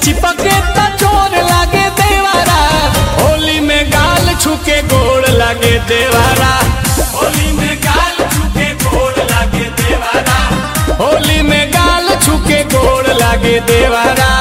चिपके त चोर लागे देवारा, होली में गाल छुके गोड़ लागे देवारा, होली में गाल छुके गोड़ लागे देवारा, होली में गाल छुके गोड़ लागे देवारा।